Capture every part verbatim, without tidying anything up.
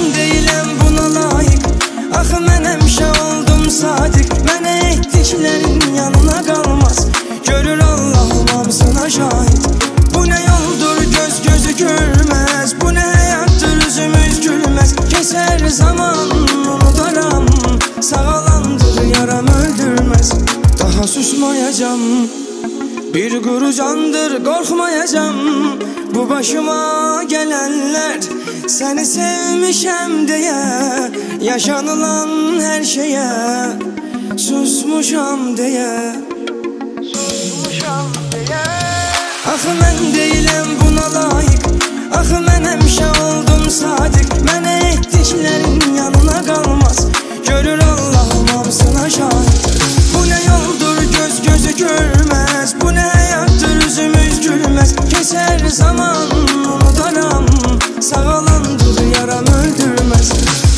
deyiləm buna layiq. Axı mən həmişə oldum sadiq. Mənə etdiklərin yanına qalmaz. Görür Allahım hamısına şahid. Bu nə yoldur göz gözü görməz. Bu nə həyatdır üzümüz gülməz. Keçər zaman unudaram. Sağalandır yaram öldürməz. Daha susmayacam. Bir quru candır qorxmayacam. Bu başıma gələnlər səni sevmişəm deyə. Yaşanılan hər şeyə susmuşam deyə. Susmuşam deyə. Axı mən deyiləm buna layiq. Axı mən həmişə oldum sadiq. Mənə etdiklərin yanına qalmaz. Görür Allahım hamısına şahid. Bu nə yoldur göz gözü görməz. Bu nə həyatdır üzümüz gülməz. Keçər zaman unudaram. Sağalandır yaram öldürməz.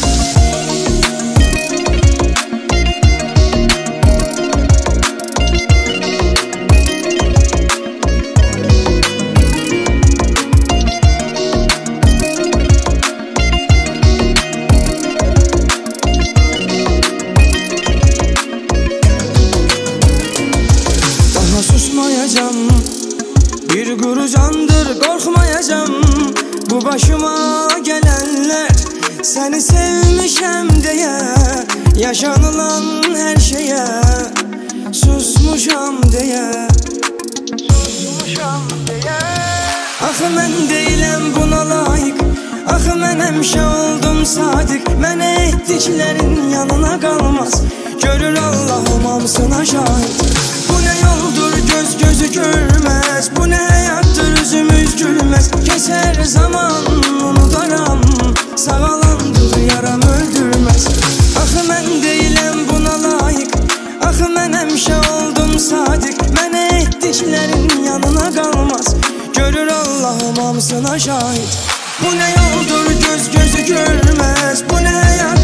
Susmayacam. Bir quru candır qorxmayacam. Bu başıma gələnlər səni sevmişəm deyə. Yaşanılan hər şeyə susmuşam deyə. Susmuşam deyə. Axı mən deyiləm buna layiq. Axı mən həmişə oldum sadiq. Mənə etdiklərin yanına qalmaz. Görür Allahım hamısına şahid. Bu nə yoldur göz gözü görməz. Bu nə həyatdır üzümüz gülməz. Keçər zaman unudaram. Sağalandır yaram öldürməz. Axı mən deyiləm buna layiq. Axı mən həmişə oldum sadiq. Mənə etdiklərin yanına qalmaz. Görür Allahım hamısına şahid. Bu nə yoldur göz gözü görməz. Bu nə həyat